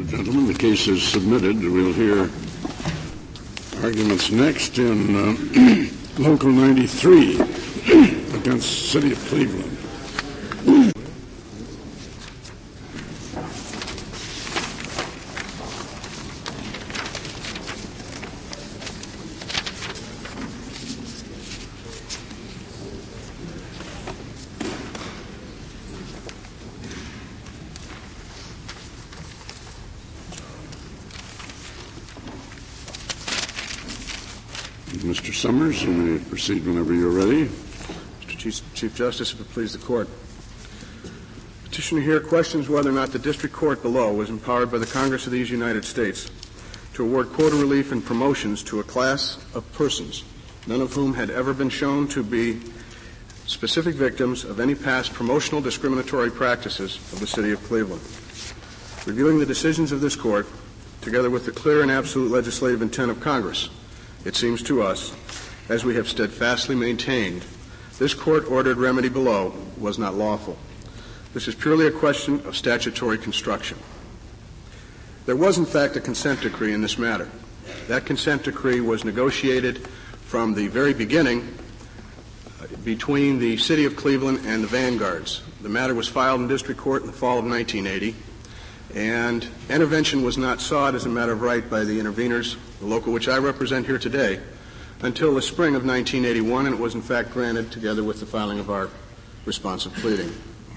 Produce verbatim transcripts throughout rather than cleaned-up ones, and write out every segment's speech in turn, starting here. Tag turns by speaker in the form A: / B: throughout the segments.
A: Gentlemen, the case is submitted. We'll hear arguments next in uh, Local ninety-three against City of Cleveland. Mister Summers, you may proceed whenever you're ready.
B: Mister Chief, Chief Justice, if it please the Court. Petitioner here questions whether or not the District Court below was empowered by the Congress of these United States to award quota relief and promotions to a class of persons, none of whom had ever been shown to be specific victims of any past promotional discriminatory practices of the City of Cleveland. Reviewing the decisions of this Court, together with the clear and absolute legislative intent of Congress, it seems to us, as we have steadfastly maintained, this court-ordered remedy below was not lawful. This is purely a question of statutory construction. There was, in fact, a consent decree in this matter. That consent decree was negotiated from the very beginning between the City of Cleveland and the Vanguards. The matter was filed in district court in the fall of nineteen eighty, and intervention was not sought as a matter of right by the interveners, the local which I represent here today, until the spring of nineteen eighty-one, and it was in fact granted together with the filing of our responsive pleading.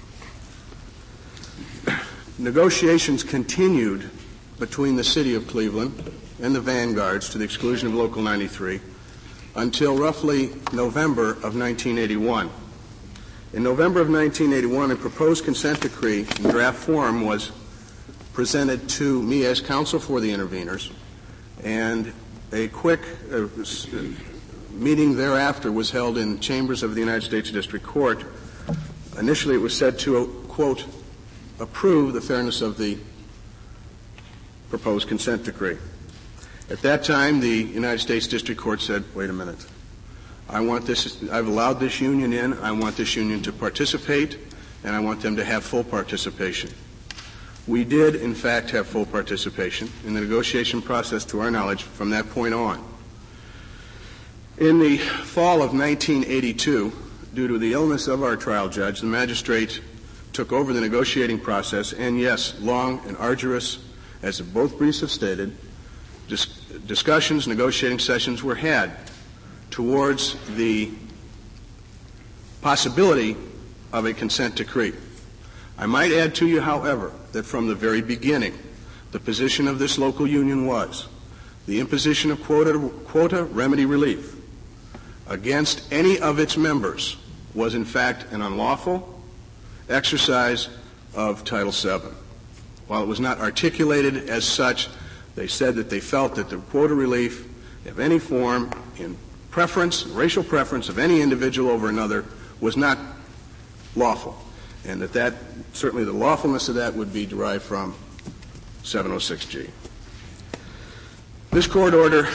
B: Negotiations continued between the City of Cleveland and the Vanguards to the exclusion of Local ninety-three until roughly November of nineteen eighty-one. In November of nineteen eighty-one, a proposed consent decree in draft form was presented to me as counsel for the interveners, and a quick uh, meeting thereafter was held in chambers of the United States District Court. Initially, it was said to, uh, quote, approve the fairness of the proposed consent decree. At that time, the United States District Court said, wait a minute. I want this, I've allowed this union in, I want this union to participate, and I want them to have full participation. We did, in fact, have full participation in the negotiation process, to our knowledge, from that point on. In the fall of nineteen eighty-two, due to the illness of our trial judge, the magistrate took over the negotiating process, and yes, long and arduous, as both briefs have stated, dis- discussions, negotiating sessions were had towards the possibility of a consent decree. I might add to you, however, that from the very beginning, the position of this local union was the imposition of quota, quota remedy relief against any of its members was in fact an unlawful exercise of Title seven. While it was not articulated as such, they said that they felt that the quota relief of any form in preference, racial preference of any individual over another was not lawful, and that that certainly the lawfulness of that would be derived from seven oh six G. This court order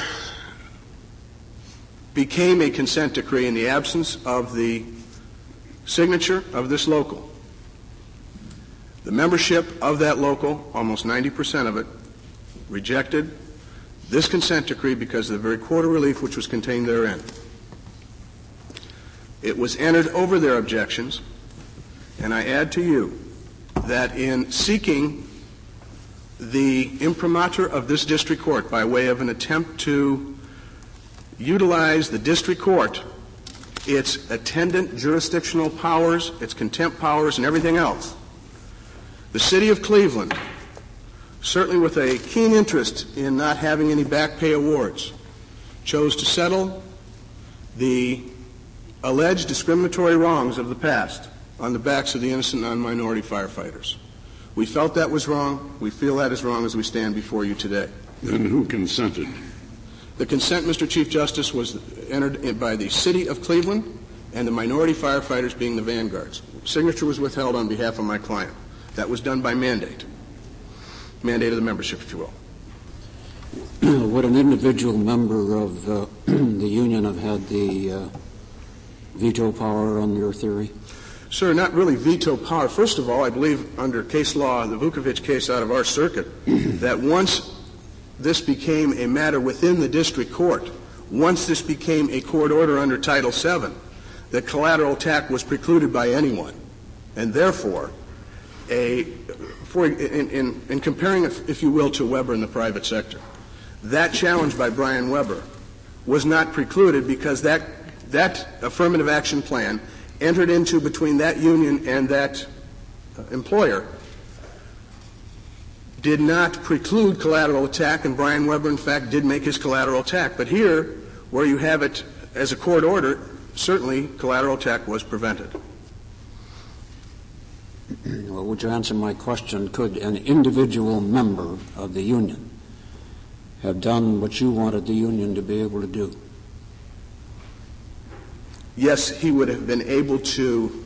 B: became a consent decree in the absence of the signature of this local. The membership of that local, almost ninety percent of it, rejected this consent decree because of the very quota relief which was contained therein. It was entered over their objections, and I add to you that in seeking the imprimatur of this district court by way of an attempt to utilize the district court, its attendant jurisdictional powers, its contempt powers, and everything else, the City of Cleveland, certainly with a keen interest in not having any back pay awards, chose to settle the alleged discriminatory wrongs of the past on the backs of the innocent non-minority firefighters. We felt that was wrong. We feel that is wrong as we stand before you today.
A: And who consented?
B: The consent, Mister Chief Justice, was entered in by the City of Cleveland and the minority firefighters being the vanguards. Signature was withheld on behalf of my client. That was done by mandate. Mandate of the membership, if you will.
C: Would an individual member of uh, the union have had the uh, veto power on your theory?
B: Sir, not really veto power. First of all, I believe under case law, the Vukovic case out of our circuit, that once this became a matter within the district court, once this became a court order under Title seven, that collateral attack was precluded by anyone. And therefore, a, for, in, in, in comparing, if you will, to Weber in the private sector, that challenge by Brian Weber was not precluded because that, that affirmative action plan entered into between that union and that uh, employer did not preclude collateral attack, and Brian Weber, in fact, did make his collateral attack. But here, where you have it as a court order, certainly collateral attack was prevented.
C: Well, would you answer my question? Could an individual member of the union have done what you wanted the union to be able to do?
B: Yes, he would have been able to,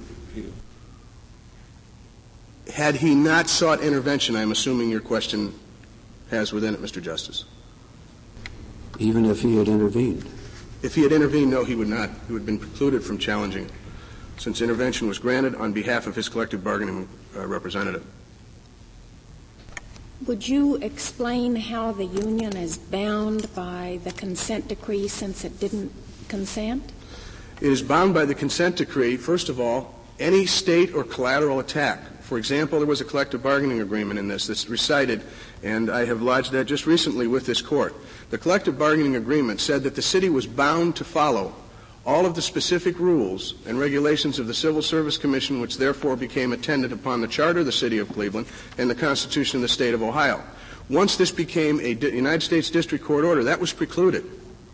B: had he not sought intervention. I'm assuming your question has within it, Mister Justice.
C: Even if he had intervened?
B: If he had intervened, no, he would not. He would have been precluded from challenging, since intervention was granted on behalf of his collective bargaining uh, representative.
D: Would you explain how the union is bound by the consent decree since it didn't consent?
B: It is bound by the consent decree, first of all, any state or collateral attack. For example, there was a collective bargaining agreement in this that's recited, and I have lodged that just recently with this court. The collective bargaining agreement said that the city was bound to follow all of the specific rules and regulations of the Civil Service Commission, which therefore became attendant upon the Charter of the City of Cleveland and the Constitution of the State of Ohio. Once this became a United States District Court order, that was precluded.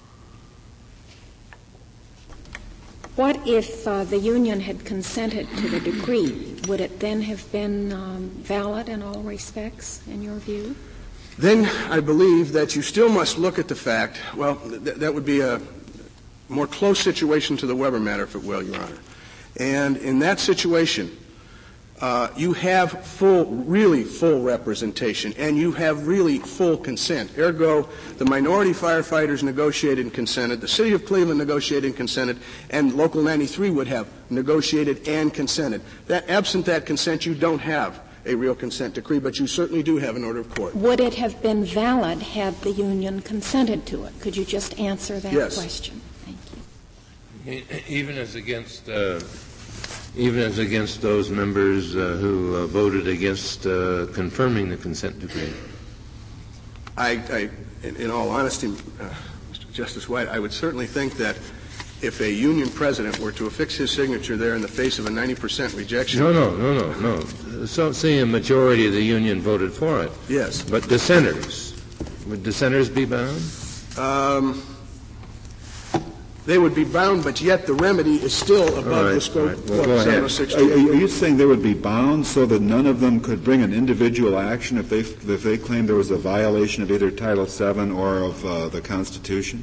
D: What if uh, the union had consented to the decree? Would it then have been um, valid in all respects, in your view?
B: Then I believe that you still must look at the fact, well, th- that would be a more close situation to the Weber matter, if it will, Your Honor. And in that situation, uh, you have full, really full representation, and you have really full consent. Ergo, the minority firefighters negotiated and consented, the City of Cleveland negotiated and consented, and Local ninety-three would have negotiated and consented. That, absent that consent, you don't have a real consent decree, but you certainly do have an order of court.
D: Would it have been valid had the union consented to it? Could you just answer that
B: yes.
D: question? Thank you.
E: Even as against uh, even as against those members uh, who uh, voted against uh, confirming the consent decree?
B: I, I in, in all honesty, uh, Mister Justice White, I would certainly think that if a union president were to affix his signature there in the face of a ninety percent rejection.
E: No, no, no, no, no. So, say a majority of the union voted for it.
B: Yes.
E: But dissenters, would dissenters be bound?
B: Um, they would be bound, but yet the remedy is still above
E: right,
B: the scope
E: right. Well,
B: of seven oh six.
F: Are, are you saying they would be bound so that none of them could bring an individual action if they if they claimed there was a violation of either Title seven or of uh, the Constitution?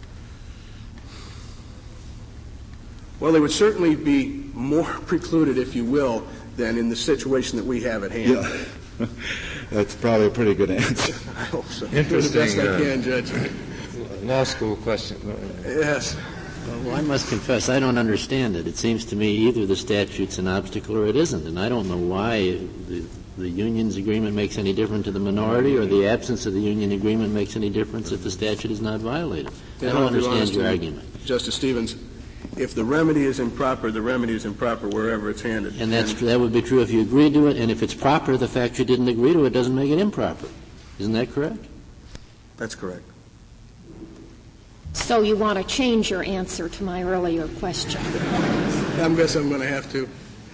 B: Well, they would certainly be more precluded, if you will, than in the situation that we have at hand.
F: Yeah. That's probably a pretty good answer.
B: I hope so.
E: Interesting.
B: Do the best
E: uh,
B: I can, Judge.
E: Law school question.
B: Yes.
G: Well, I must confess, I don't understand it. It seems to me either the statute's an obstacle or it isn't, and I don't know why the, the union's agreement makes any difference to the minority or the absence of the union agreement makes any difference if the statute is not violated.
B: Yeah,
G: I don't
B: I'll be
G: understand
B: honest
G: your
B: with you,
G: argument.
B: Justice Stevens, if the remedy is improper, the remedy is improper wherever it's handed.
G: And that's, that would be true if you agreed to it, and if it's proper, the fact you didn't agree to it doesn't make it improper. Isn't that correct?
B: That's correct.
D: So you want to change your answer to my earlier question?
B: I guess I'm going to have to.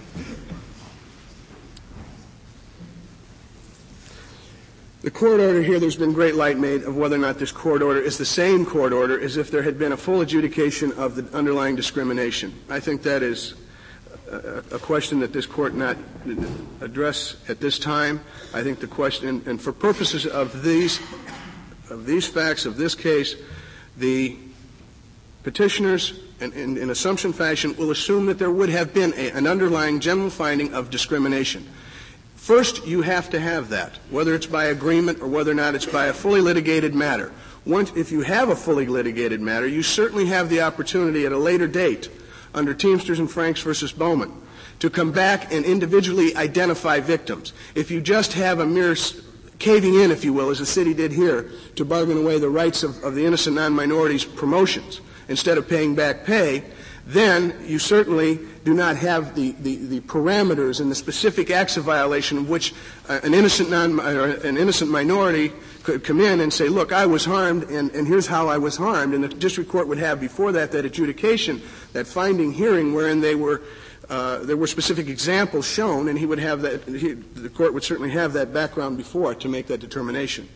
B: The court order here, there's been great light made of whether or not this court order is the same court order as if there had been a full adjudication of the underlying discrimination. I think that is a, a question that this court not address at this time. I think the question, and for purposes of these, of these facts, of this case, the petitioners, in, in, in assumption fashion, will assume that there would have been a, an underlying general finding of discrimination. First, you have to have that, whether it's by agreement or whether or not it's by a fully litigated matter. Once, if you have a fully litigated matter, you certainly have the opportunity at a later date, under Teamsters and Franks versus Bowman, to come back and individually identify victims. If you just have a mere caving in, if you will, as the city did here, to bargain away the rights of, of the innocent non-minorities' promotions instead of paying back pay, then you certainly do not have the, the, the parameters and the specific acts of violation of which uh, an innocent non, or an innocent minority could come in and say, look, I was harmed, and, and here's how I was harmed. And the district court would have before that that adjudication, that finding hearing wherein they were Uh, there were specific examples shown, and he would have that, he, the court would certainly have that background before to make that determination.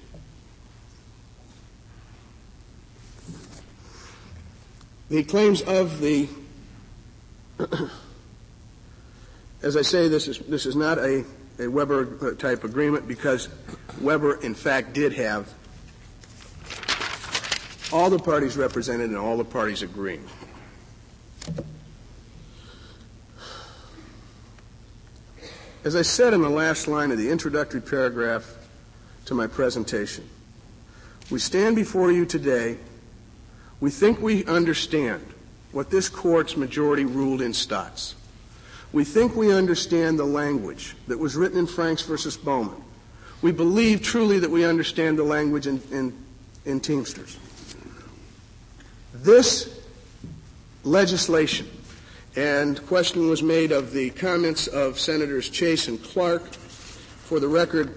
B: The claims of the, as I say, this is, this is not a, a Weber-type agreement because Weber, in fact, did have all the parties represented and all the parties agreeing. As I said in the last line of the introductory paragraph to my presentation, we stand before you today. We think we understand what this court's majority ruled in Stotts. We think we understand the language that was written in Franks versus Bowman. We believe truly that we understand the language in, in, in Teamsters. This legislation, and question was made of the comments of Senators Chase and Clark. For the record,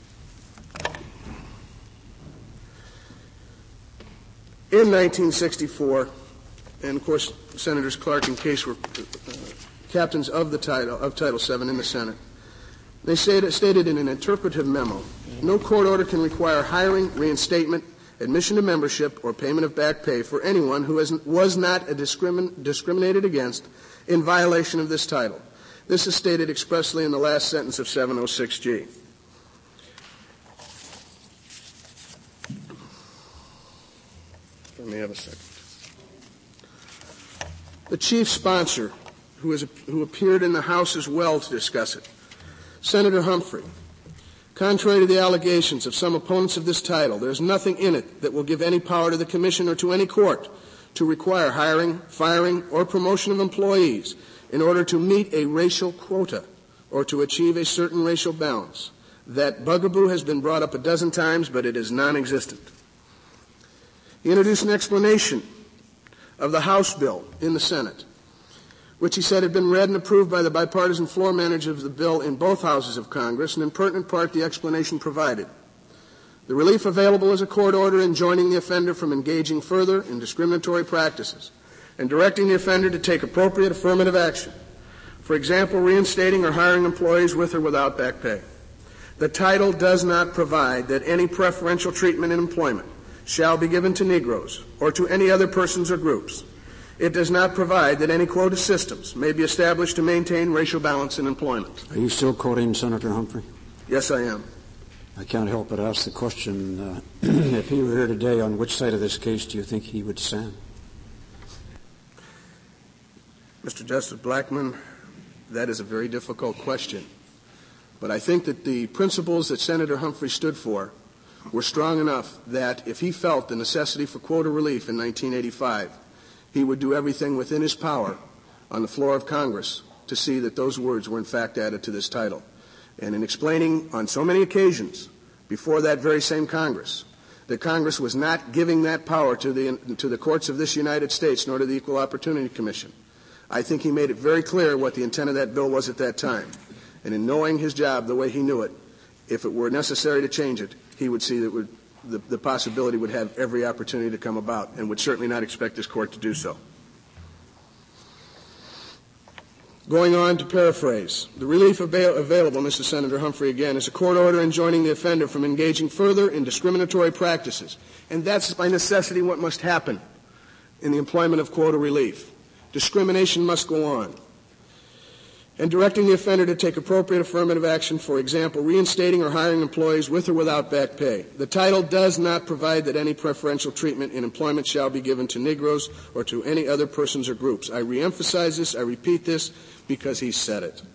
B: in nineteen sixty-four, and of course Senators Clark and Case were uh, captains of the title of Title seven in the Senate. They stated, stated in an interpretive memo, no court order can require hiring, reinstatement, admission to membership, or payment of back pay for anyone who has, was not a discrimin, discriminated against in violation of this title. This is stated expressly in the last sentence of seven oh six G. Let me have a second. The chief sponsor, who, is, who appeared in the House as well to discuss it, Senator Humphrey, contrary to the allegations of some opponents of this title, there is nothing in it that will give any power to the Commission or to any court to require hiring, firing, or promotion of employees in order to meet a racial quota or to achieve a certain racial balance. That bugaboo has been brought up a dozen times, but it is non-existent. He introduced an explanation of the House bill in the Senate, which he said had been read and approved by the bipartisan floor manager of the bill in both houses of Congress, and in pertinent part the explanation provided. The relief available is a court order enjoining the offender from engaging further in discriminatory practices and directing the offender to take appropriate affirmative action. For example, reinstating or hiring employees with or without back pay. The title does not provide that any preferential treatment in employment shall be given to Negroes or to any other persons or groups. It does not provide that any quota systems may be established to maintain racial balance in employment.
C: Are you still quoting Senator Humphrey?
B: Yes, I am.
C: I can't help but ask the question, uh, if he were here today, on which side of this case do you think he would stand?
B: Mister Justice Blackmun, that is a very difficult question. But I think that the principles that Senator Humphrey stood for were strong enough that if he felt the necessity for quota relief in nineteen eighty-five, he would do everything within his power on the floor of Congress to see that those words were in fact added to this title. And in explaining on so many occasions before that very same Congress that Congress was not giving that power to the, to the courts of this United States nor to the Equal Opportunity Commission, I think he made it very clear what the intent of that bill was at that time. And in knowing his job the way he knew it, if it were necessary to change it, he would see that would, the, the possibility would have every opportunity to come about and would certainly not expect this court to do so. Going on to paraphrase, the relief avail- available, Mister Senator Humphrey again, is a court order enjoining the offender from engaging further in discriminatory practices. And that's by necessity what must happen in the employment of quota relief. Discrimination must go on. And directing the offender to take appropriate affirmative action, for example, reinstating or hiring employees with or without back pay. The title does not provide that any preferential treatment in employment shall be given to Negroes or to any other persons or groups. I reemphasize this, I repeat this, because he said it.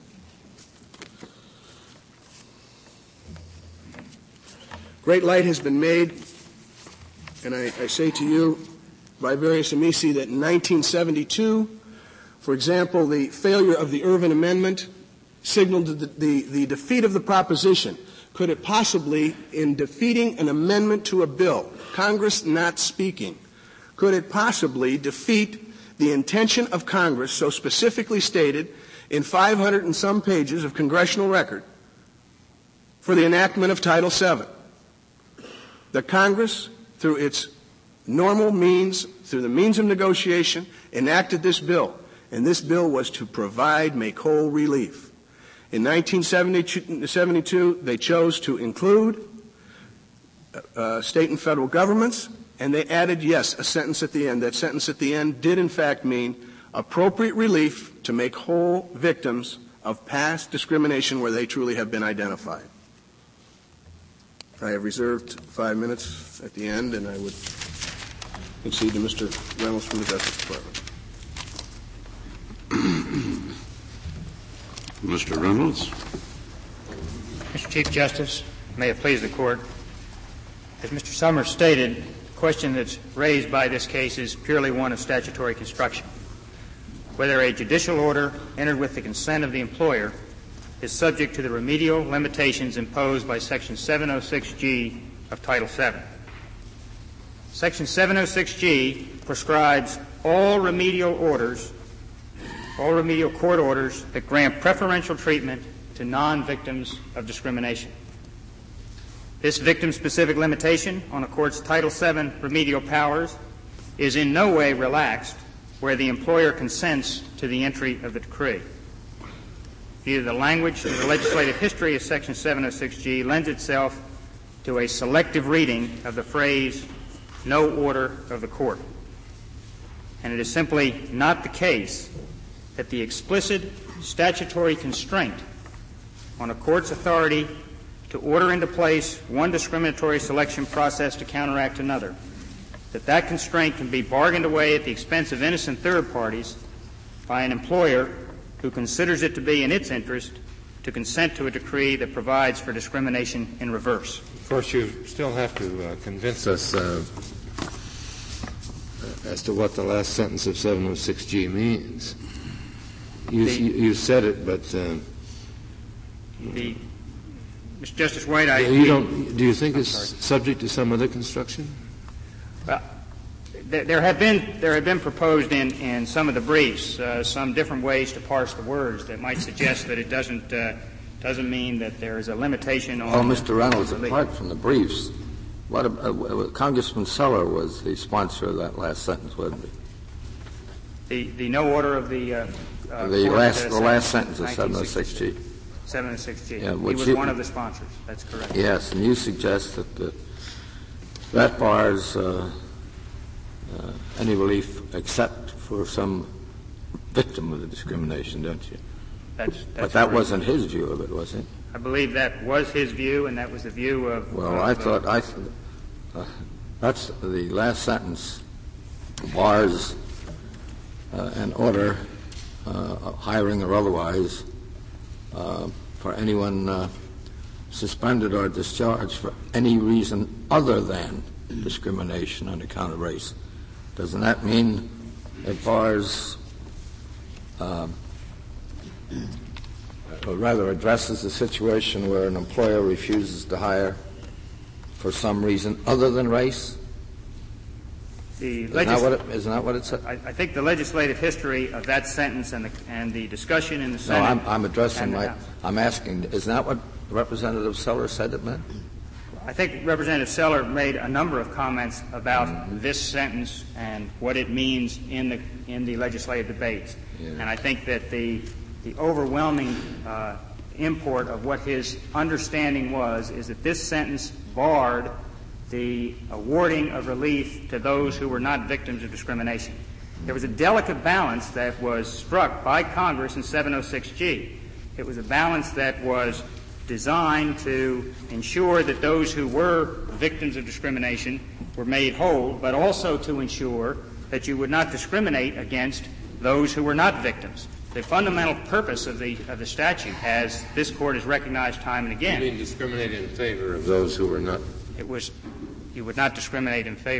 B: Great light has been made, and I, I say to you by various amici that in nineteen seventy-two, For example, the failure of the Irvin Amendment signaled the, the, the defeat of the proposition. Could it possibly, in defeating an amendment to a bill, Congress not speaking, could it possibly defeat the intention of Congress so specifically stated in five hundred and some pages of congressional record for the enactment of Title seven? The Congress, through its normal means, through the means of negotiation, enacted this bill, and this bill was to provide make-whole relief. In nineteen seventy-two, they chose to include uh, state and federal governments, and they added, yes, a sentence at the end. That sentence at the end did, in fact, mean appropriate relief to make whole victims of past discrimination where they truly have been identified. I have reserved five minutes at the end, and I would concede to Mister Reynolds from the Justice Department.
A: Mister Reynolds.
H: Mister Chief Justice, may it please the Court. As Mister Summers stated, the question that's raised by this case is purely one of statutory construction. Whether a judicial order entered with the consent of the employer is subject to the remedial limitations imposed by Section seven oh six G of Title seven. Section seven oh six G prescribes all remedial orders, all remedial court orders that grant preferential treatment to non-victims of discrimination. This victim-specific limitation on a court's Title seven remedial powers is in no way relaxed where the employer consents to the entry of the decree. Either the language or the legislative history of Section seven oh six G lends itself to a selective reading of the phrase, no order of the court. And it is simply not the case that the explicit statutory constraint on a court's authority to order into place one discriminatory selection process to counteract another, that that constraint can be bargained away at the expense of innocent third parties by an employer who considers it to be in its interest to consent to a decree that provides for discrimination in reverse.
E: Of course, you still have to uh, convince us uh, as to what the last sentence of seven oh six G means. You, the, you, you said it, but uh,
H: the Mister Justice White, I
E: you don't. Do you think I'm it's sorry. subject to some other construction?
H: Well, there, there have been there have been proposed in, in some of the briefs uh, some different ways to parse the words that might suggest that it doesn't uh, doesn't mean that there is a limitation on.
I: Oh, Mister Reynolds, apart from the briefs, what uh, Congressman Seller was the sponsor of that last sentence, wasn't he?
H: The the no order of the uh, uh,
I: the last the last sentence of seven oh six G.
H: seven oh six G.
I: Yeah,
H: he was
I: you,
H: one of the sponsors. That's correct.
I: Yes, and you suggest that the, that bars uh, uh, any relief except for some victim of the discrimination, don't you?
H: That's, that's
I: but that
H: correct.
I: Wasn't his view of it, was it?
H: I believe that was his view, and that was the view of.
I: Well,
H: of,
I: I thought I. Th- uh, that's the last sentence bars uh, an order, uh, hiring or otherwise. Uh, for anyone uh, suspended or discharged for any reason other than discrimination on account of race. Doesn't that mean it bars, uh, or rather addresses the situation where an employer refuses to hire for some reason other than race?
H: The
I: isn't,
H: legis-
I: that what it, isn't that what it said?
H: I, I think the legislative history of that sentence and the, and the discussion in the Senate.
I: No, I'm, I'm addressing my.
H: House.
I: I'm asking. Isn't that what Representative Seller said it meant?
H: I think Representative Seller made a number of comments about mm-hmm. this sentence and what it means in the in the legislative debates, yeah. And I think that the the overwhelming uh, import of what his understanding was is that this sentence barred the awarding of relief to those who were not victims of discrimination. There was a delicate balance that was struck by Congress in seven oh six G. It was a balance that was designed to ensure that those who were victims of discrimination were made whole, but also to ensure that you would not discriminate against those who were not victims. The fundamental purpose of the of the statute, as this Court has recognized time and again,
E: you mean discriminate in favor of those who were not.
H: It was you would not discriminate in favor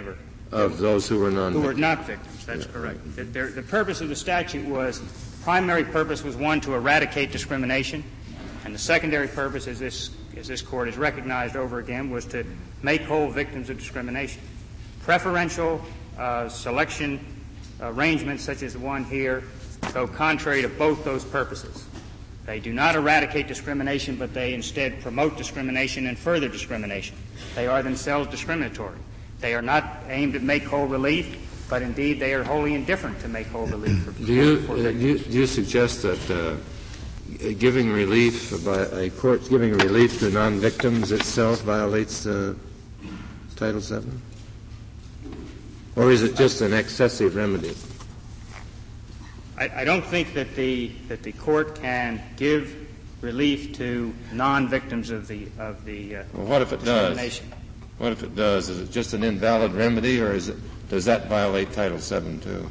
E: of those who were non-victims.
H: Who were not victims, that's yeah. correct. The, the, the purpose of the statute was, primary purpose was, one, to eradicate discrimination, and the secondary purpose, as this, as this Court has recognized over again, was to make whole victims of discrimination. Preferential uh, selection arrangements such as the one here go contrary to both those purposes. They do not eradicate discrimination, but they instead promote discrimination and further discrimination. They are themselves discriminatory. They are not aimed at make whole relief, but indeed they are wholly indifferent to make whole relief. For,
E: do, you,
H: for
E: uh, do, you, do you suggest that uh, giving relief by a court giving relief to non-victims itself violates uh, Title seven? Or is it just an excessive remedy?
H: I, I don't think that the that the court can give relief to non-victims of the of the uh,
E: well, what if it
H: discrimination.
E: Does? What if it does? Is it just an invalid remedy, or is it does that violate Title seven too?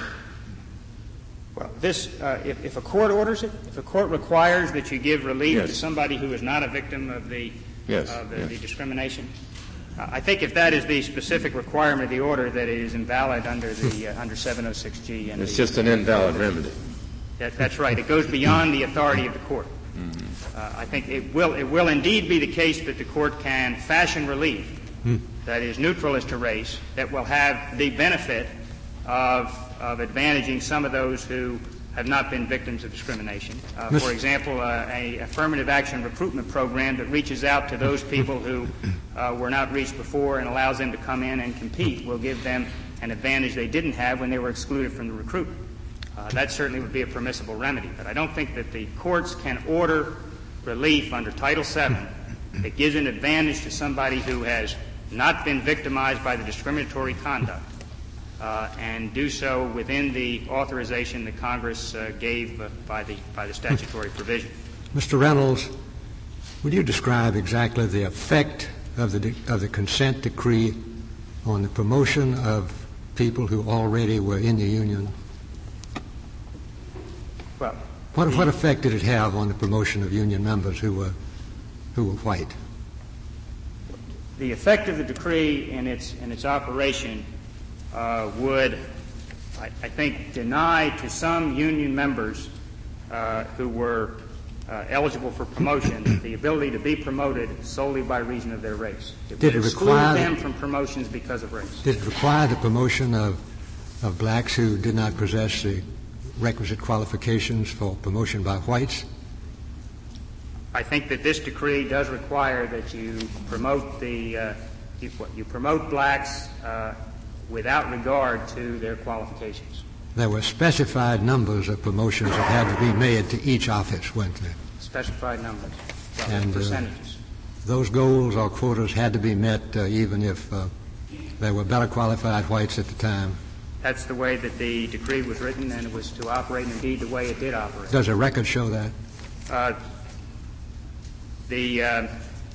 H: Well, this uh, if, if a court orders it, if a court requires that you give relief
E: yes.
H: to somebody who is not a victim of the
E: yes.
H: of the,
E: yes.
H: the discrimination. I think if that is the specific requirement of the order, that it is invalid under the uh, under seven oh six G. And
E: it's
H: the,
E: just an invalid remedy.
H: That, that's right. It goes beyond the authority of the court.
E: Mm-hmm.
H: Uh, I think it will it will indeed be the case that the court can fashion relief mm. that is neutral as to race, that will have the benefit of of advantaging some of those who have not been victims of discrimination. Uh, for example, uh, a affirmative action recruitment program that reaches out to those people who uh, were not reached before and allows them to come in and compete will give them an advantage they didn't have when they were excluded from the recruitment. Uh, that certainly would be a permissible remedy. But I don't think that the courts can order relief under Title seven that gives an advantage to somebody who has not been victimized by the discriminatory conduct. Uh, and do so within the authorization that Congress uh, gave uh, by the by the statutory provision.
J: Mister Reynolds, would you describe exactly the effect of the de- of the consent decree on the promotion of people who already were in the Union?
H: Well,
J: what what effect did it have on the promotion of Union members who were who were white?
H: The effect of the decree in its in its operation Uh, would, I, I think, deny to some union members uh, who were uh, eligible for promotion the ability to be promoted solely by reason of their race. It
J: did
H: would
J: it
H: exclude
J: require
H: them from promotions because of race.
J: Did it require the promotion of of blacks who did not possess the requisite qualifications for promotion by whites?
H: I think that this decree does require that you promote the uh, you, you promote blacks Uh, without regard to their qualifications.
J: There were specified numbers of promotions that had to be made to each office, weren't there?
H: Specified numbers, well,
J: and
H: percentages.
J: Uh, those goals or quotas had to be met uh, even if uh, there were better qualified whites at the time.
H: That's the way that the decree was written, and it was to operate indeed the way it did operate.
J: Does a record show that?
H: Uh, the uh,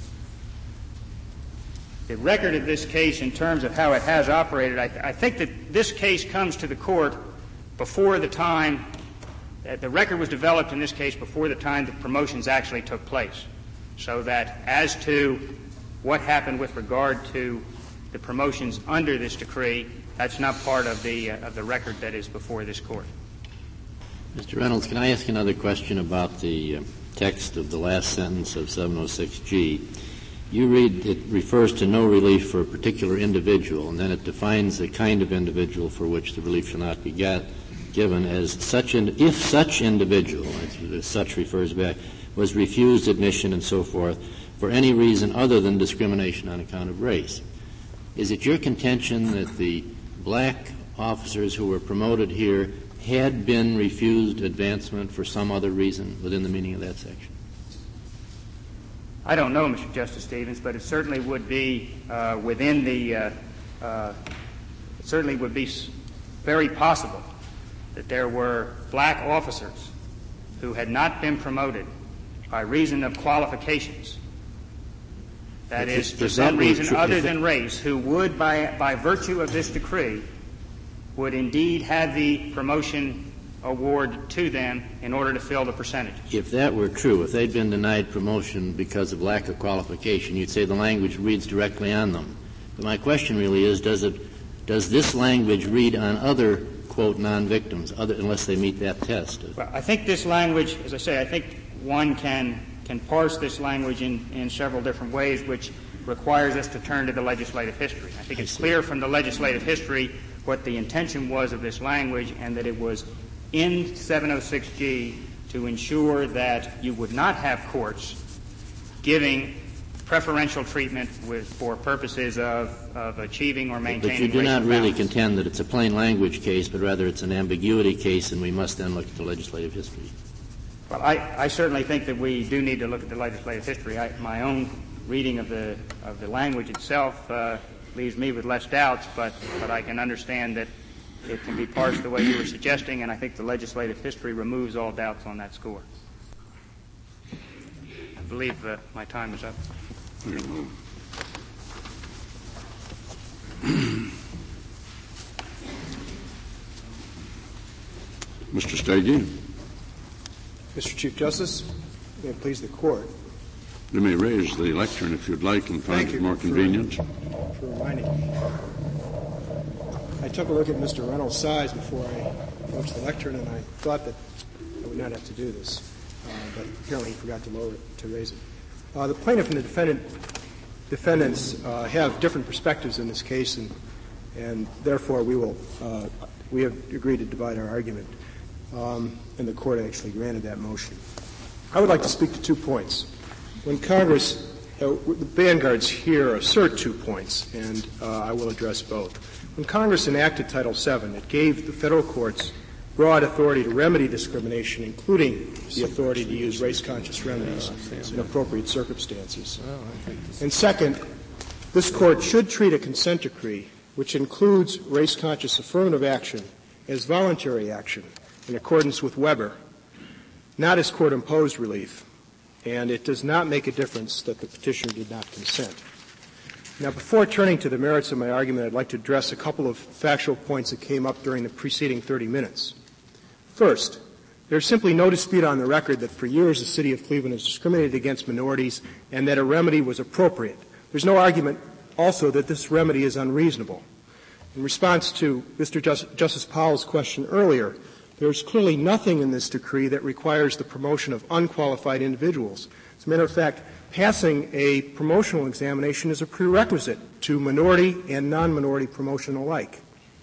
H: The record of this case in terms of how it has operated, I, th- I think that this case comes to the court before the time that the record was developed in this case before the time the promotions actually took place. So that as to what happened with regard to the promotions under this decree, that's not part of the uh, of the record that is before this court.
G: Mister Reynolds, can I ask another question about the uh, text of the last sentence of seven oh six G? You read it refers to no relief for a particular individual, and then it defines the kind of individual for which the relief shall not be get, given as such an, if such individual, as such refers back, was refused admission and so forth for any reason other than discrimination on account of race. Is it your contention that the black officers who were promoted here had been refused advancement for some other reason within the meaning of that section?
H: I don't know, Mister Justice Stevens, but it certainly would be uh, within the, uh, uh, it certainly would be very possible that there were black officers who had not been promoted by reason of qualifications. That is, for some reason other than race, who would, by, by virtue of this decree, would indeed have the promotion award to them in order to fill the percentages.
G: If that were true, if they'd been denied promotion because of lack of qualification, you'd say the language reads directly on them. But my question really is, does it does this language read on other, quote, non-victims, other, unless they meet that test?
H: Well, I think this language, as I say, I think one can can parse this language in, in several different ways, which requires us to turn to the legislative history. I think it's clear from the legislative history what the intention was of this language, and that it was in seven oh six G to ensure that you would not have courts giving preferential treatment with, for purposes of, of achieving or maintaining.
G: But you do not really
H: balance.
G: contend that it's a plain language case, but rather it's an ambiguity case, and we must then look at the legislative history.
H: Well, I, I certainly think that we do need to look at the legislative history. I, my own reading of the of the language itself uh, leaves me with less doubts, but but I can understand that it can be parsed the way you were suggesting, and I think the legislative history removes all doubts on that score. I believe uh, my time is up.
A: Mister Steggy.
K: Mister Chief Justice, may it please the Court.
A: You may raise the lectern if you'd like and find
K: Thank
A: it more
K: for,
A: convenient.
K: For reminding me. I took a look at Mister Reynolds' size before I approached the lectern, and I thought that I would not have to do this, uh, but apparently he forgot to lower it, to raise it. Uh, the plaintiff and the defendant, defendants uh, have different perspectives in this case, and, and therefore we will uh, we have agreed to divide our argument, um, and the Court actually granted that motion. I would like to speak to two points. When Congress, uh, the vanguards here assert two points, and uh, I will address both. When Congress enacted Title seven, it gave the federal courts broad authority to remedy discrimination, including the authority to use race-conscious remedies in appropriate circumstances. And second, this Court should treat a consent decree, which includes race-conscious affirmative action, as voluntary action in accordance with Weber, not as court-imposed relief. And it does not make a difference that the petitioner did not consent. Now, before turning to the merits of my argument, I'd like to address a couple of factual points that came up during the preceding thirty minutes. First, there's simply no dispute on the record that for years the City of Cleveland has discriminated against minorities and that a remedy was appropriate. There's no argument also that this remedy is unreasonable. In response to Mister Just- Justice Powell's question earlier, there's clearly nothing in this decree that requires the promotion of unqualified individuals. As a matter of fact, passing a promotional examination is a prerequisite to minority and non-minority promotion alike.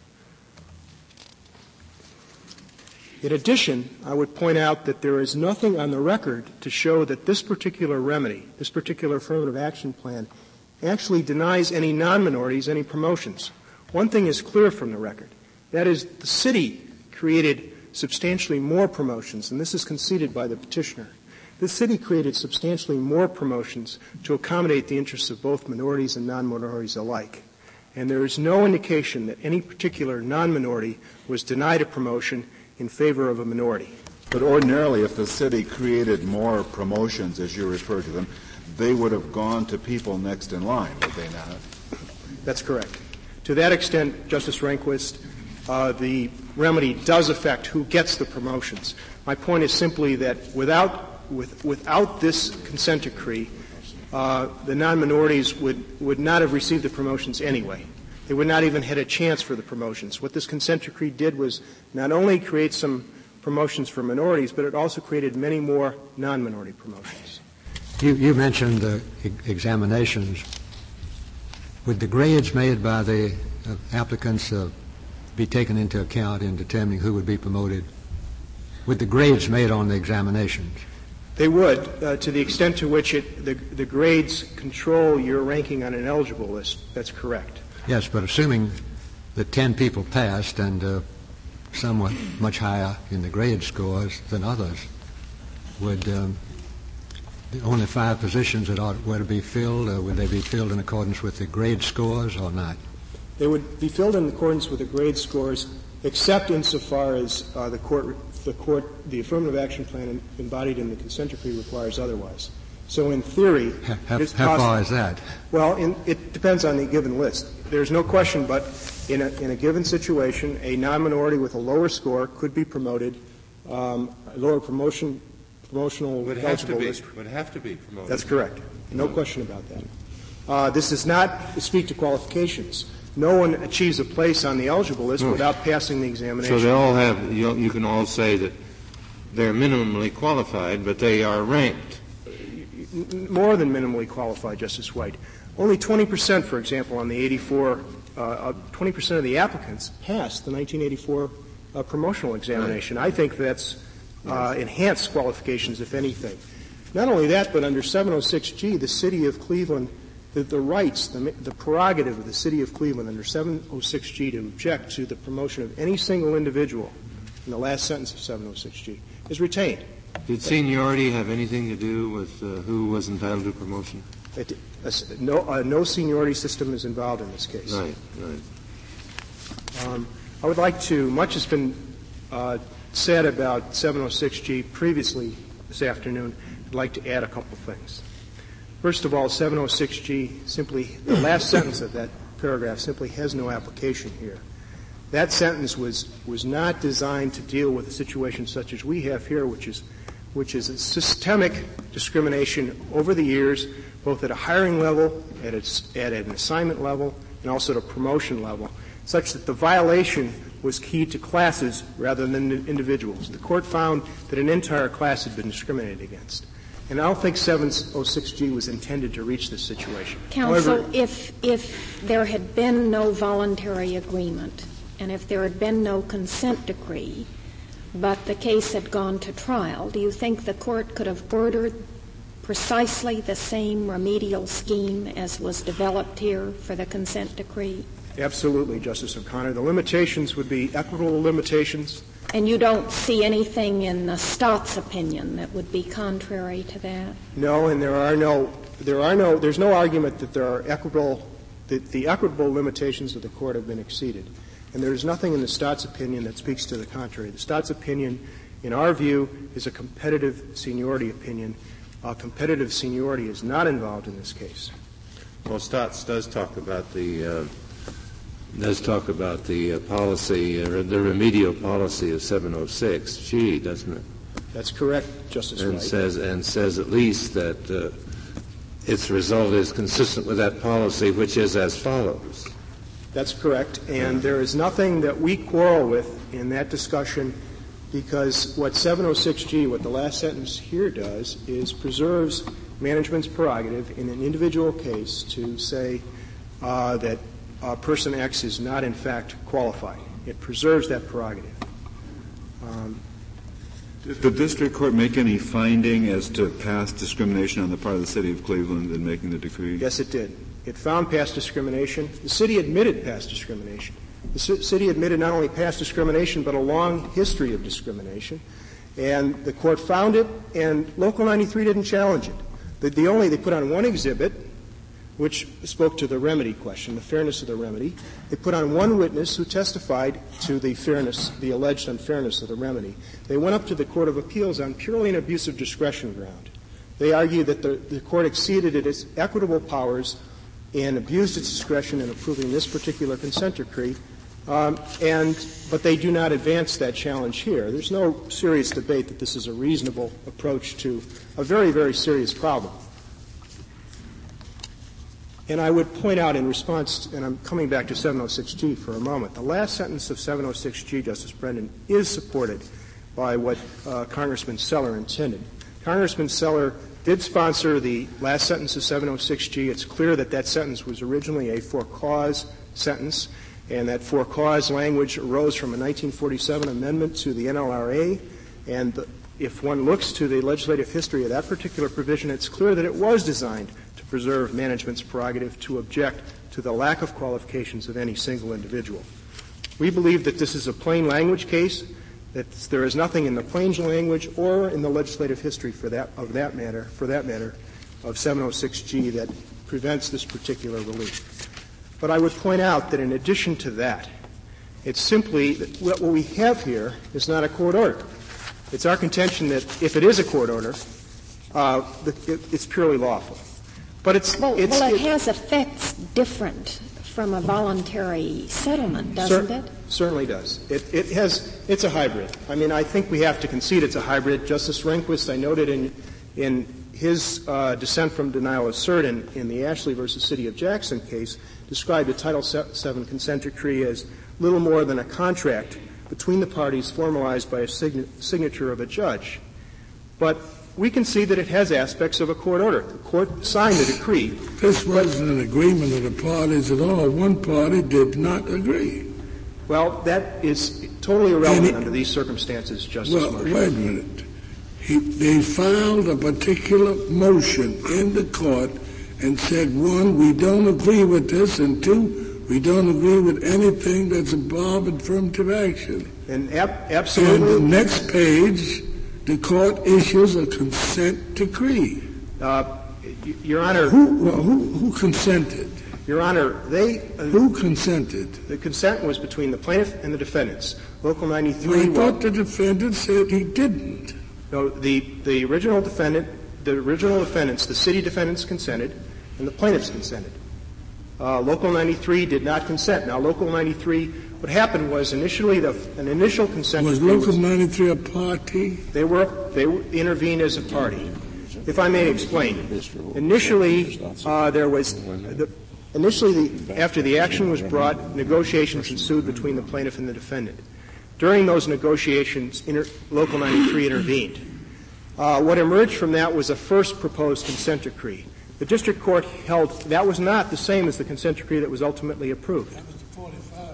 K: In addition, I would point out that there is nothing on the record to show that this particular remedy, this particular affirmative action plan, actually denies any non-minorities any promotions. One thing is clear from the record. That is, the city created substantially more promotions, and this is conceded by the petitioner. The city created substantially more promotions to accommodate the interests of both minorities and non-minorities alike. And there is no indication that any particular non-minority was denied a promotion in favor of a minority.
F: But ordinarily, if the city created more promotions, as you refer to them, they would have gone to people next in line, would they not?
K: That's correct. To that extent, Justice Rehnquist, uh, the remedy does affect who gets the promotions. My point is simply that without, with, without this consent decree, uh, the non-minorities would, would not have received the promotions anyway. They would not even had a chance for the promotions. What this consent decree did was not only create some promotions for minorities, but it also created many more non-minority promotions.
J: You, you mentioned the e- examinations. Would the grades made by the uh, applicants uh, be taken into account in determining who would be promoted? Would the grades made on the examinations?
K: They would, uh, to the extent to which it, the, the grades control your ranking on an eligible list. That's correct.
J: Yes, but assuming that ten people passed and uh, somewhat much higher in the grade scores than others, would um, the only five positions that ought, were to be filled, uh, would they be filled in accordance with the grade scores or not?
K: They would be filled in accordance with the grade scores, except insofar as uh, the court, the court, the affirmative action plan embodied in the consent decree requires otherwise. So, in theory,
J: how,
K: it is
J: how
K: possible,
J: far is that?
K: Well, in, it depends on the given list. There's no question, but in a, in a given situation, a non-minority with a lower score could be promoted, um, a lower promotion, promotional
E: would have
K: eligible
E: to be,
K: list.
E: would have to be promoted.
K: That's correct. No question about that. Uh, this does not speak to qualifications. no one achieves a place on the eligible list
E: no.
K: without passing the examination.
E: So they all have, you, you can all say that they're minimally qualified, but they are ranked.
K: More than minimally qualified, Justice White. Only twenty percent, for example, on the eighty-four, uh, twenty percent of the applicants passed the nineteen eighty-four uh, promotional examination. Right. I think that's uh, enhanced qualifications, if anything. Not only that, but under seven oh six G, the City of Cleveland, the, the rights, the, the prerogative of the City of Cleveland under seven oh six G to object to the promotion of any single individual in the last sentence of seven oh six G is retained.
E: Did seniority have anything to do with uh, who was entitled to promotion?
K: It, uh, no, uh, no seniority system is involved in this case.
E: Right, right.
K: Um, I would like to, much has been uh, said about seven oh six G previously this afternoon. I'd like to add a couple of things. First of all, seven oh six G simply, the last sentence of that paragraph simply has no application here. That sentence was, was not designed to deal with a situation such as we have here, which is, which is a systemic discrimination over the years, both at a hiring level, at, its, at an assignment level, and also at a promotion level, such that the violation was keyed to classes rather than individuals. The Court found that an entire class had been discriminated against. And I don't think seven oh six G was intended to reach this situation.
D: Counsel,
K: However,
D: if, if there had been no voluntary agreement, and if there had been no consent decree, but the case had gone to trial, do you think the Court could have ordered precisely the same remedial scheme as was developed here for the consent decree?
K: Absolutely, Justice O'Connor. The limitations would be equitable limitations.
D: And you don't see anything in the Stott's opinion that would be contrary to that?
K: No, and there are no, there are no, there's no argument that there are equitable, that the equitable limitations of the Court have been exceeded. And there is nothing in the Stott's opinion that speaks to the contrary. The Stott's opinion, in our view, is a competitive seniority opinion. Uh, competitive seniority is not involved in this case.
E: Well, Stott's does talk about the uh, does talk about the uh, policy, uh, the remedial policy of seven oh six G, doesn't it?
K: That's correct, Justice
E: and
K: White.
E: Says, and says at least that uh, its result is consistent with that policy, which is as follows.
K: That's correct, and there is nothing that we quarrel with in that discussion, because what seven oh six G, what the last sentence here does, is preserves management's prerogative in an individual case to say uh, that uh, person X is not in fact qualified. It preserves that prerogative. Um,
F: Did the district court make any finding as to past discrimination on the part of the City of Cleveland in making the decree?
K: Yes, it did. It found past discrimination. The city admitted past discrimination. The c- city admitted not only past discrimination, but a long history of discrimination. And the Court found it, and Local ninety-three didn't challenge it. The, the only, they put on one exhibit, which spoke to the remedy question, the fairness of the remedy. They put on one witness who testified to the fairness, the alleged unfairness of the remedy. They went up to the Court of Appeals on purely an abuse of discretion ground. They argued that the, the Court exceeded its equitable powers and abused its discretion in approving this particular consent decree, um, and but they do not advance that challenge here. There's no serious debate that this is a reasonable approach to a very, very serious problem. And I would point out in response, and I'm coming back to seven oh six G for a moment, the last sentence of seven oh six G, Justice Brendan, is supported by what uh, Congressman Seller intended. Congressman Seller did sponsor the last sentence of seven oh six G. It's clear that that sentence was originally a for cause sentence, and that for cause language arose from a nineteen forty-seven amendment to the N L R A. And the, if one looks to the legislative history of that particular provision, it's clear that it was designed to preserve management's prerogative to object to the lack of qualifications of any single individual. We believe that this is a plain language case, that there is nothing in the plain language or in the legislative history for that, of that matter, for that matter, of seven oh six G that prevents this particular relief. But I would point out that in addition to that, it's simply that what we have here is not a court order. It's our contention that if it is a court order, uh, the, it, it's purely lawful. But it's
D: well,
K: it's,
D: well it,
K: it
D: has effects different from a voluntary settlement, doesn't
K: cer-
D: it?
K: Certainly does. It, it has. It's a hybrid. I mean, I think we have to concede it's a hybrid. Justice Rehnquist, I noted in in his uh, dissent from denial of cert in, in the Ashley versus City of Jackson case described the Title seven consent decree as little more than a contract between the parties formalized by a sign- signature of a judge. But we can see that it has aspects of a court order. The court signed the decree.
A: This wasn't an agreement of the parties at all. One party did not agree.
K: Well, that is totally irrelevant it, under these circumstances, Justice
A: well,
K: Marshall.
A: Wait a minute. He, they filed a particular motion in the court and said, one, we don't agree with this, and two, we don't agree with anything that's above affirmative action.
K: And ab- absolutely.
A: And the next page, the court issues a consent decree.
K: Uh, Your Honor.
A: Who, well, who, who consented?
K: Your Honor, they... Uh,
A: who consented?
K: The consent was between the plaintiff and the defendants. Local ninety-three...
A: Well, I thought the defendant said he didn't.
K: No, the, the original defendant, the original defendants, the city defendants consented, and the plaintiffs consented. Uh, Local ninety-three did not consent. Now, Local ninety-three, what happened was initially the, an initial consent
A: was
K: decree
A: Local
K: was,
A: ninety-three a party?
K: They were they were, intervened as a party. If I may explain, initially uh, there was the, initially the, after the action was brought, negotiations ensued between the plaintiff and the defendant. During those negotiations, inter, Local ninety-three intervened. Uh, what emerged from that was a first proposed consent decree. The district court held that was not the same as the consent decree that was ultimately approved.
A: That was the forty-five.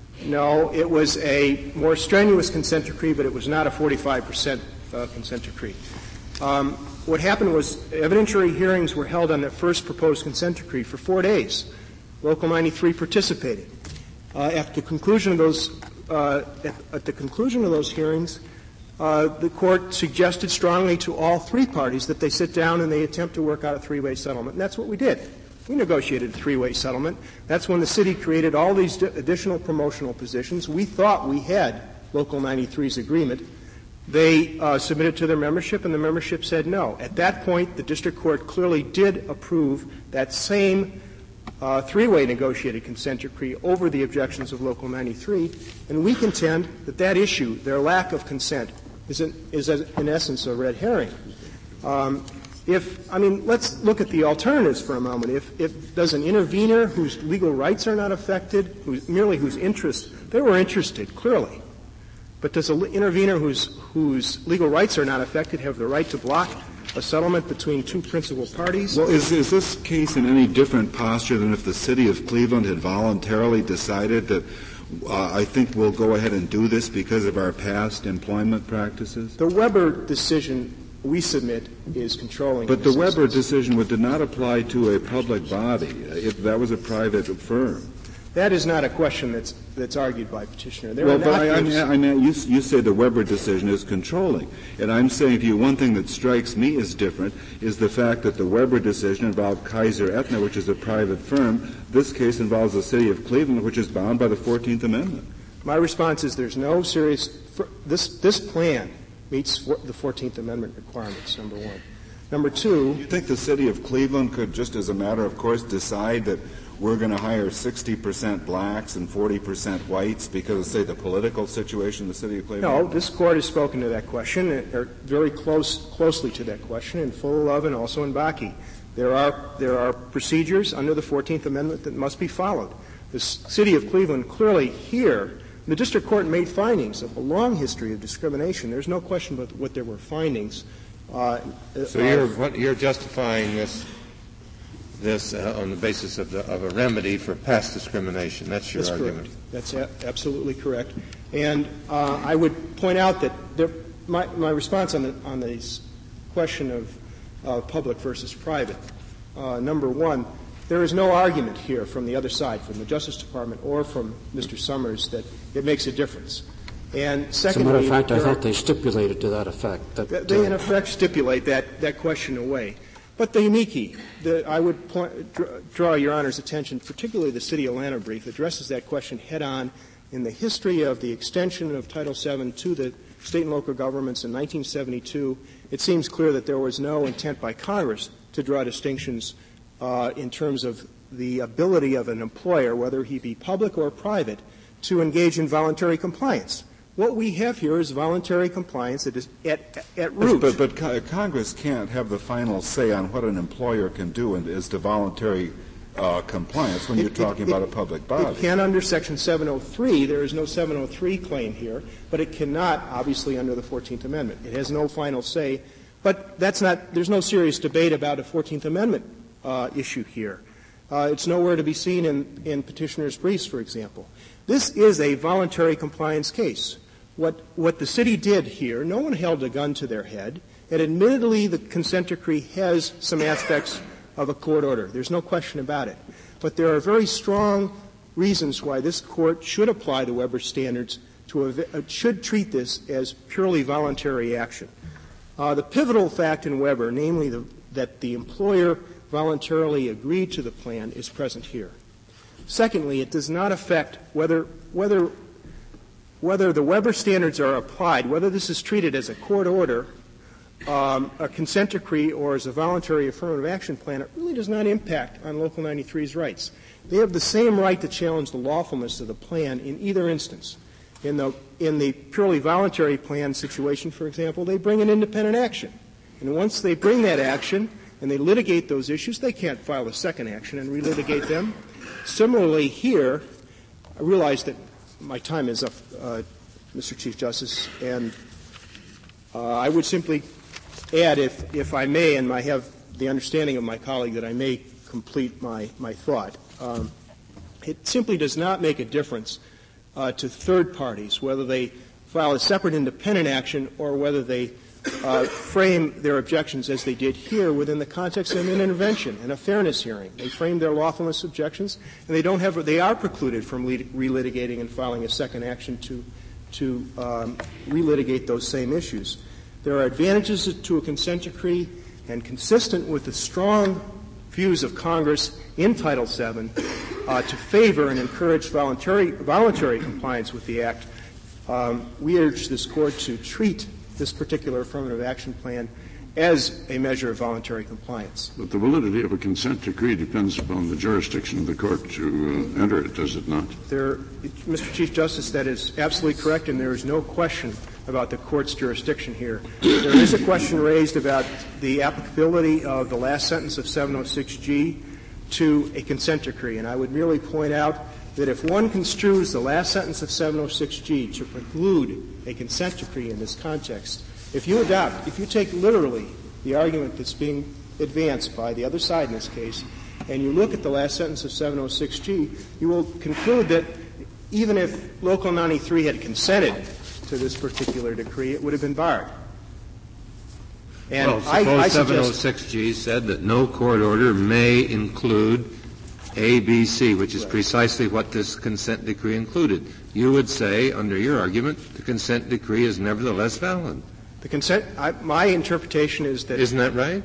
K: No, it was a more strenuous consent decree, but it was not a forty-five percent uh, consent decree. Um, what happened was evidentiary hearings were held on that first proposed consent decree for four days. Local ninety-three participated. Uh, at the conclusion of those, uh, at, at the conclusion of those hearings, Uh, the court suggested strongly to all three parties that they sit down and they attempt to work out a three-way settlement. And that's what we did. We negotiated a three-way settlement. That's when the city created all these d- additional promotional positions. We thought we had Local ninety-three's agreement. They uh, submitted to their membership, and the membership said no. At that point, the district court clearly did approve that same uh, three-way negotiated consent decree over the objections of Local ninety-three, and we contend that that issue, their lack of consent, is, in, is in essence a red herring. Um, if, I mean, let's look at the alternatives for a moment. If, if does an intervener whose legal rights are not affected, who's, merely whose interests, they were interested, clearly. But does an intervener whose, whose legal rights are not affected have the right to block a settlement between two principal parties?
F: Well, is, is this case in any different posture than if the city of Cleveland had voluntarily decided that Uh, I think we'll go ahead and do this because of our past employment practices?
K: The Weber decision we submit is controlling.
F: But the Weber
K: instance.
F: decision would, did not apply to a public body. If that was a private firm.
K: That is not a question that's that's argued by petitioner. There
F: well,
K: are
F: but
K: not
F: I, I, I, you, you say the Weber decision is controlling, and I'm saying to you one thing that strikes me as different is the fact that the Weber decision involved Kaiser Aetna, which is a private firm. This case involves the city of Cleveland, which is bound by the fourteenth Amendment.
K: My response is there's no serious – this this plan meets the fourteenth Amendment requirements, number one. Number two –
F: Do you think the city of Cleveland could, just as a matter of course, decide that we're going to hire sixty percent blacks and forty percent whites because of, say, the political situation in the city of Cleveland?
K: No, this Court has spoken to that question, or very close, closely to that question, in Full Love and also in Bakke. There are, there are procedures under the fourteenth Amendment that must be followed. The city of Cleveland clearly here, the district court made findings of a long history of discrimination. There's no question about what there were findings. Uh,
E: so you're, what, you're justifying this this uh, on the basis of, the, of a remedy for past discrimination. That's your
K: That's
E: argument.
K: Correct. That's a- absolutely correct. And uh, I would point out that there, my, my response on the on this question of uh, public versus private, uh, number one, there is no argument here from the other side, from the Justice Department or from Mister Summers, that it makes a difference. And secondly,
C: as a matter of fact, I thought they stipulated to that effect. That,
K: they,
C: uh,
K: in effect, stipulate that, that question away. But the amici, the, I would point, draw Your Honor's attention, particularly the City of Atlanta brief, addresses that question head-on in the history of the extension of Title seven to the state and local governments in nineteen seventy-two. It seems clear that there was no intent by Congress to draw distinctions uh, in terms of the ability of an employer, whether he be public or private, to engage in voluntary compliance. What we have here is voluntary compliance that is at, at root.
F: But, but, but Congress can't have the final say on what an employer can do and is to voluntary uh, compliance when it, you're talking it, about
K: it,
F: a public body.
K: It can under Section seven oh three. There is no seven oh three claim here, but it cannot, obviously, under the fourteenth Amendment. It has no final say. But that's not – there's no serious debate about a fourteenth Amendment uh, issue here. Uh, it's nowhere to be seen in, in petitioner's briefs, for example. This is a voluntary compliance case. What, what the city did here, no one held a gun to their head, and admittedly the consent decree has some aspects of a court order. There's no question about it. But there are very strong reasons why this court should apply the Weber standards to a, uh, should treat this as purely voluntary action. Uh, the pivotal fact in Weber, namely the, that the employer voluntarily agreed to the plan, is present here. Secondly, it does not affect whether whether whether the Weber standards are applied, whether this is treated as a court order, um, a consent decree, or as a voluntary affirmative action plan. It really does not impact on Local ninety-three's rights. They have the same right to challenge the lawfulness of the plan in either instance. In the in the purely voluntary plan situation, for example, they bring an independent action. And once they bring that action and they litigate those issues, they can't file a second action and relitigate them. Similarly here, I realize that my time is up, uh, Mister Chief Justice, and uh, I would simply add, if, if I may, and I have the understanding of my colleague that I may complete my, my thought, um, it simply does not make a difference uh, to third parties whether they file a separate independent action or whether they uh, frame their objections as they did here within the context of an intervention and a fairness hearing. They frame their lawfulness objections, and they don't have – they are precluded from relitigating and filing a second action to to um, relitigate those same issues. There are advantages to a consent decree, and consistent with the strong views of Congress in Title seven uh, to favor and encourage voluntary voluntary compliance with the Act, um, we urge this Court to treat this particular affirmative action plan as a measure of voluntary compliance.
L: But the validity of a consent decree depends upon the jurisdiction of the court to uh, enter it, does it not?
K: There, Mister Chief Justice, that is absolutely correct, and there is no question about the court's jurisdiction here. There is a question raised about the applicability of the last sentence of seven oh six G to a consent decree, and I would merely point out that if one construes the last sentence of seven oh six G to preclude a consent decree in this context, if you adopt, if you take literally the argument that's being advanced by the other side in this case, and you look at the last sentence of seven oh six G, you will conclude that even if Local ninety-three had consented to this particular decree, it would have been barred.
E: And well, suppose I, I seven oh six G said that no court order may include A, B, C, which is right. Precisely what this consent decree included. You would say, under your argument, the consent decree is nevertheless valid.
K: The consent, I, my interpretation is that...
E: Isn't that right?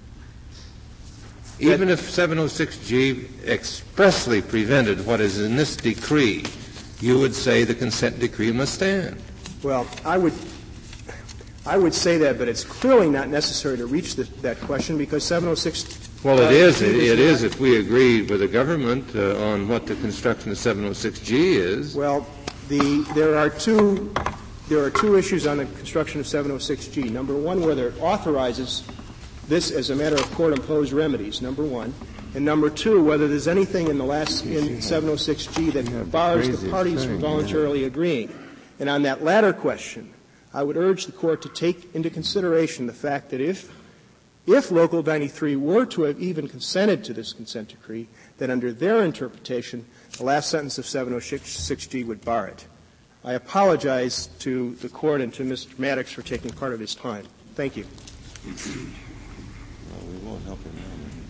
E: That Even if seven oh six G expressly prevented what is in this decree, you would say the consent decree must stand.
K: Well, I would, I would say that, but it's clearly not necessary to reach the, that question because seven oh six
E: Well, it uh, is. It, it is if we agree with the government uh, on what the construction of seven oh six G is.
K: Well, the there are two there are two issues on the construction of seven oh six G. Number one, whether it authorizes this as a matter of court-imposed remedies. Number one, and number two, whether there's anything in the last in seven oh six G that bars the parties from voluntarily agreeing. And on that latter question, I would urge the Court to take into consideration the fact that if If Local ninety-three were to have even consented to this consent decree, then under their interpretation, the last sentence of seven oh six G would bar it. I apologize to the Court and to Mister Maddox for taking part of his time. Thank you.
L: Well, we won't help him now.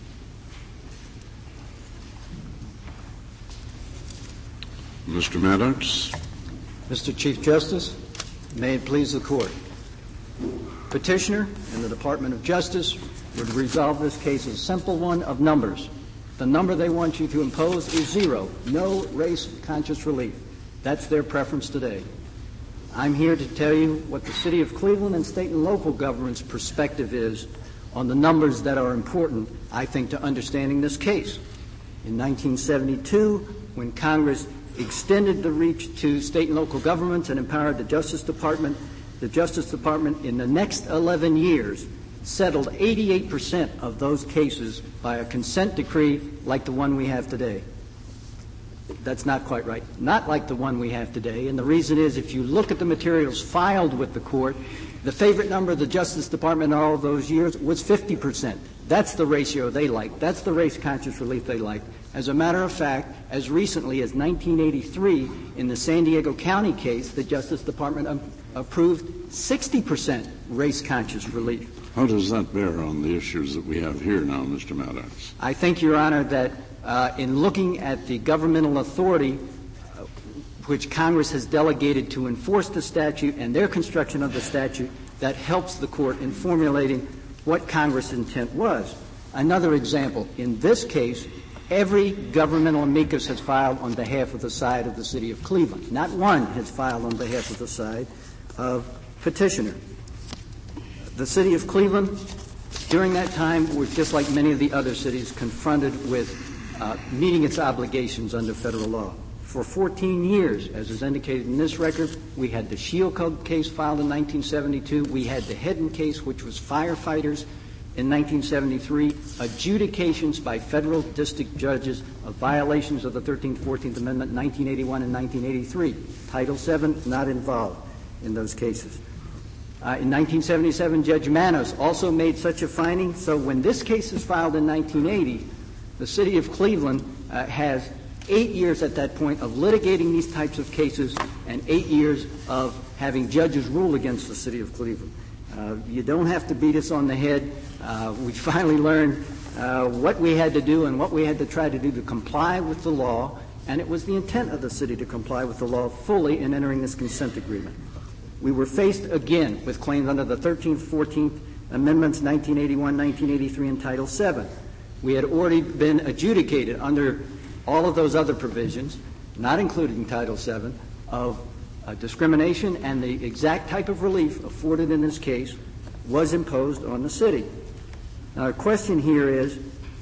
L: Mister Maddox.
M: Mister Chief Justice, may it please the Court. Petitioner and the Department of Justice would resolve this case as a simple one of numbers. The number they want you to impose is zero, no race-conscious relief. That's their preference today. I'm here to tell you what the City of Cleveland and state and local government's perspective is on the numbers that are important, I think, to understanding this case. In nineteen seventy-two, when Congress extended the reach to state and local governments and empowered the Justice Department. The Justice Department in the next eleven years settled eighty-eight percent of those cases by a consent decree like the one we have today. That's not quite right. Not like the one we have today. And the reason is, if you look at the materials filed with the court, the favorite number of the Justice Department in all of those years was fifty percent. That's the ratio they liked. That's the race-conscious relief they liked. As a matter of fact, as recently as nineteen eighty-three, in the San Diego County case, the Justice Department um, approved sixty percent race-conscious relief.
L: How does that bear on the issues that we have here now, Mister Maddox?
M: I think, Your Honor, that uh, in looking at the governmental authority uh, which Congress has delegated to enforce the statute and their construction of the statute, that helps the court in formulating what Congress' intent was. Another example, in this case, every governmental amicus has filed on behalf of the side of the City of Cleveland. Not one has filed on behalf of the side of petitioner. The City of Cleveland, during that time, was just like many of the other cities, confronted with uh, meeting its obligations under federal law. For fourteen years, as is indicated in this record, we had the Shield Code case filed in nineteen seventy-two. We had the Hedden case, which was firefighters, in nineteen seventy-three, adjudications by federal district judges of violations of the thirteenth, fourteenth Amendment in nineteen eighty-one and nineteen eighty-three. Title seven not involved in those cases. Uh, in nineteen seventy-seven, Judge Manos also made such a finding. So when this case is filed in nineteen eighty, the City of Cleveland uh, has eight years at that point of litigating these types of cases and eight years of having judges rule against the City of Cleveland. Uh, you don't have to beat us on the head. Uh, we finally learned uh, what we had to do and what we had to try to do to comply with the law, and it was the intent of the city to comply with the law fully in entering this consent agreement. We were faced again with claims under the thirteenth, fourteenth Amendments, nineteen eighty-one, nineteen eighty-three, and Title seven. We had already been adjudicated under all of those other provisions, not including Title seven, of uh, discrimination, and the exact type of relief afforded in this case was imposed on the city. Now, our question here is,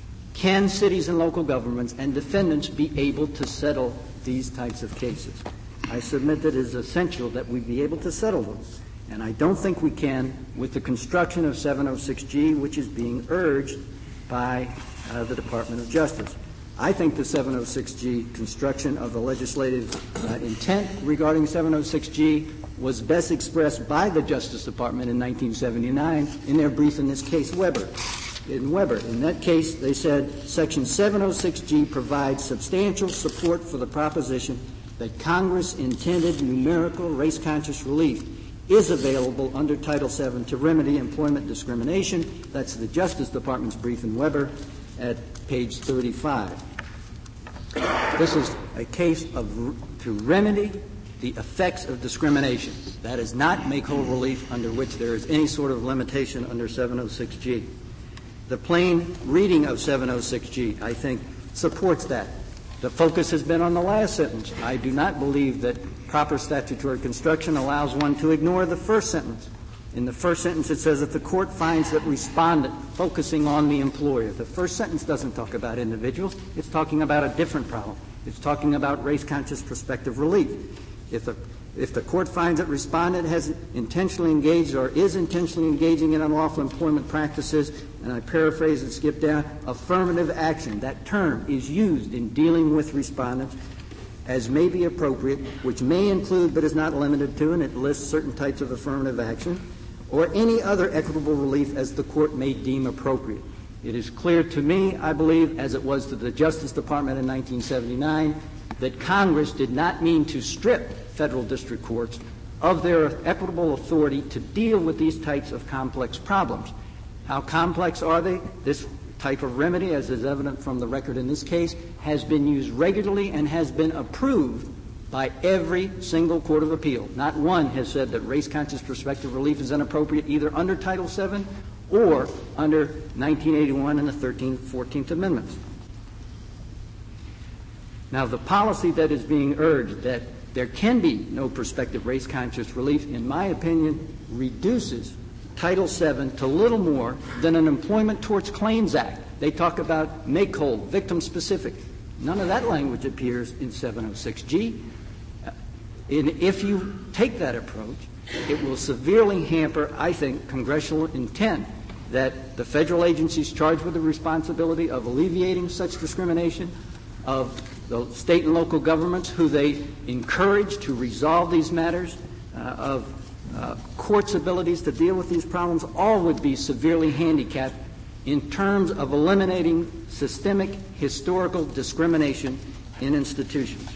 M: can cities and local governments and defendants be able to settle these types of cases? I submit that it is essential that we be able to settle them, and I don't think we can with the construction of seven oh six G, which is being urged by uh, the Department of Justice. I think the seven oh six G construction of the legislative uh, intent regarding seven oh six G was best expressed by the Justice Department in nineteen seventy-nine in their brief in this case, Weber. In Weber, in that case, they said Section seven oh six G provides substantial support for the proposition that Congress intended numerical race-conscious relief is available under Title seven to remedy employment discrimination. That's the Justice Department's brief in Weber at page thirty-five. This is a case of to remedy the effects of discrimination. That is not make whole relief under which there is any sort of limitation under seven oh six G. The plain reading of seven oh six G, I think, supports that. The focus has been on the last sentence. I do not believe that proper statutory construction allows one to ignore the first sentence. In the first sentence, it says that the court finds that respondent focusing on the employer. The first sentence doesn't talk about individuals. It's talking about a different problem. It's talking about race-conscious prospective relief. If the, if the court finds that respondent has intentionally engaged or is intentionally engaging in unlawful employment practices, and I paraphrase and skip down, affirmative action, that term is used in dealing with respondents as may be appropriate, which may include but is not limited to, and it lists certain types of affirmative action, or any other equitable relief as the court may deem appropriate. It is clear to me, I believe, as it was to the Justice Department in nineteen seventy-nine, that Congress did not mean to strip federal district courts of their equitable authority to deal with these types of complex problems. How complex are they? This type of remedy, as is evident from the record in this case, has been used regularly and has been approved by every single court of appeal. Not one has said that race-conscious prospective relief is inappropriate either under Title seven or under nineteen eighty-one and the thirteenth, fourteenth Amendments. Now, the policy that is being urged that there can be no prospective race-conscious relief, in my opinion, reduces Title seven to little more than an Employment Torts Claims Act. They talk about make whole, victim-specific. None of that language appears in seven oh six G. Uh, and if you take that approach, it will severely hamper, I think, congressional intent that the federal agencies charged with the responsibility of alleviating such discrimination, of the state and local governments who they encourage to resolve these matters, uh, of uh, courts' abilities to deal with these problems, all would be severely handicapped in terms of eliminating systemic historical discrimination in institutions.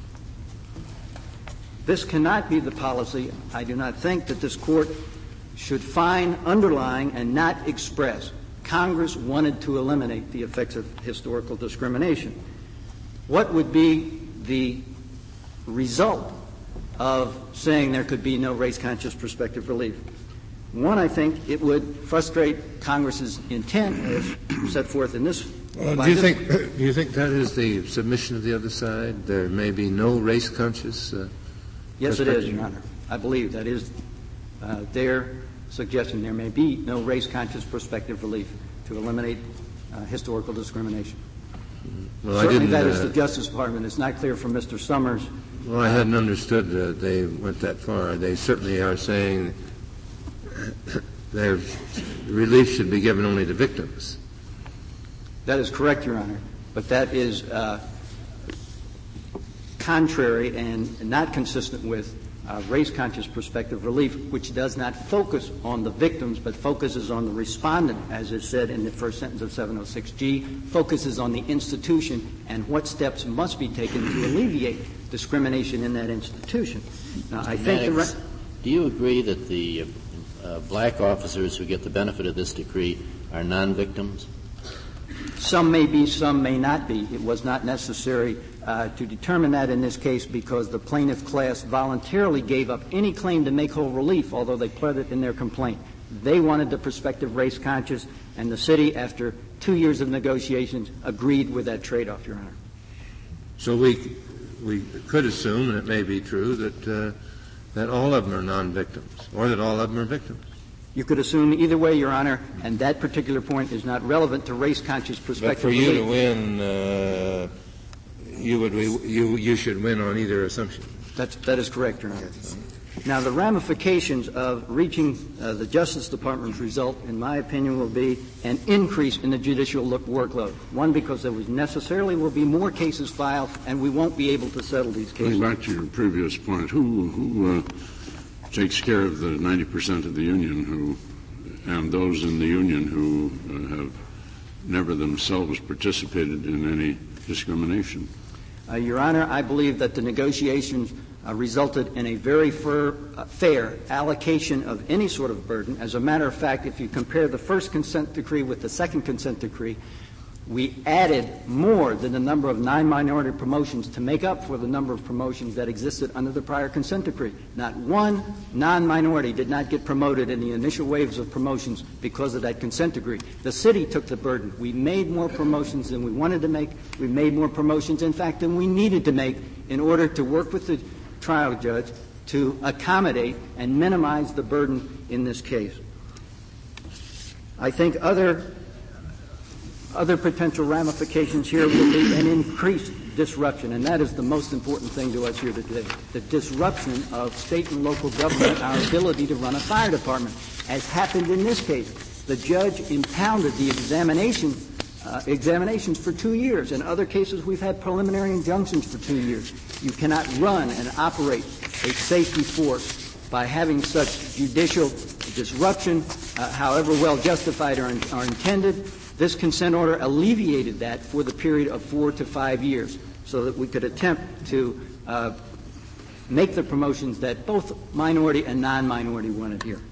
M: This cannot be the policy. I do not think that this Court should find underlying and not express. Congress wanted to eliminate the effects of historical discrimination. What would be the result of saying there could be no race-conscious prospective relief? One, I think it would frustrate Congress's intent as set forth in this.
E: Uh, do you think? Do you think that is the submission of the other side? There may be no race-conscious. Uh,
M: yes, it is, Your Honor. I believe that is uh, their suggestion. There may be no race-conscious prospective relief to eliminate uh, historical discrimination.
E: Well,
M: Certainly,
E: I didn't,
M: that is
E: uh,
M: the Justice Department. It's not clear from Mister Summers.
E: Well, I hadn't understood that they went that far. They certainly are saying their relief should be given only to victims.
M: That is correct, Your Honor. But that is uh, contrary and not consistent with uh, race-conscious prospective relief, which does not focus on the victims but focuses on the respondent, as is said in the first sentence of seven oh six G, focuses on the institution and what steps must be taken to alleviate discrimination in that institution. Now, I think the re-
G: do you agree that the uh, black officers who get the benefit of this decree are non-victims?
M: Some may be, some may not be. It was not necessary uh, to determine that in this case because the plaintiff class voluntarily gave up any claim to make whole relief, although they pled it in their complaint. They wanted the prospective race conscious, and the city, after two years of negotiations, agreed with that trade-off, Your Honor.
E: So we we could assume, and it may be true, that uh, that all of them are non-victims, or that all of them are victims.
M: You could assume either way, Your Honor, and that particular point is not relevant to race-conscious prospective
E: But for you
M: relief.
E: to win, uh, you would you you should win on either assumption.
M: That's, that is correct, Your Honor. Now, the ramifications of reaching uh, the Justice Department's result, in my opinion, will be an increase in the judicial look workload. One, because there was necessarily will be more cases filed, and we won't be able to settle these cases.
L: Going back to your previous point, who who uh, takes care of the ninety percent of the union who, and those in the union who uh, have never themselves participated in any discrimination?
M: Uh, Your Honor, I believe that the negotiations uh, resulted in a very fair, uh, fair allocation of any sort of burden. As a matter of fact, if you compare the first consent decree with the second consent decree, we added more than the number of non-minority promotions to make up for the number of promotions that existed under the prior consent decree. Not one non-minority did not get promoted in the initial waves of promotions because of that consent decree. The city took the burden. We made more promotions than we wanted to make. We made more promotions, in fact, than we needed to make in order to work with the trial judge to accommodate and minimize the burden in this case. I think other Other potential ramifications here will be an increased disruption, and that is the most important thing to us here today, the disruption of state and local government, our ability to run a fire department. As happened in this case, the judge impounded the examination, uh, examinations for two years. In other cases, we've had preliminary injunctions for two years. You cannot run and operate a safety force by having such judicial disruption, uh, however well justified or, in, or intended. This consent order alleviated that for the period of four to five years so that we could attempt to uh, make the promotions that both minority and non-minority wanted here.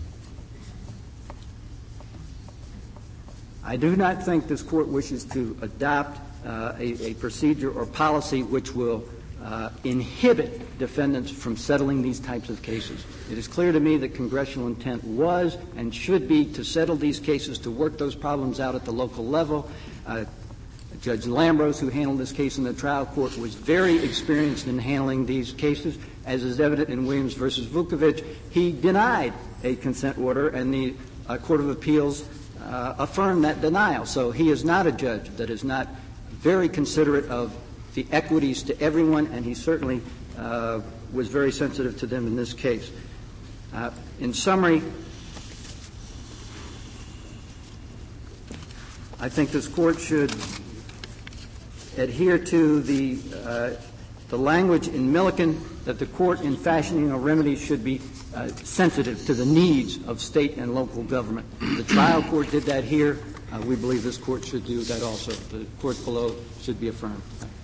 M: I do not think this Court wishes to adopt uh, a, a procedure or policy which will Uh, inhibit defendants from settling these types of cases. It is clear to me that congressional intent was and should be to settle these cases, to work those problems out at the local level. Uh, Judge Lambros, who handled this case in the trial court, was very experienced in handling these cases, as is evident in Williams versus Vukovich. He denied a consent order, and the uh, Court of Appeals uh, affirmed that denial. So he is not a judge that is not very considerate of the equities to everyone, and he certainly uh, was very sensitive to them in this case. Uh, in summary, I think this Court should adhere to the uh, the language in Milliken that the Court, in fashioning a remedy, should be uh, sensitive to the needs of state and local government. The trial court did that here. Uh, we believe this Court should do that also. The Court below should be affirmed.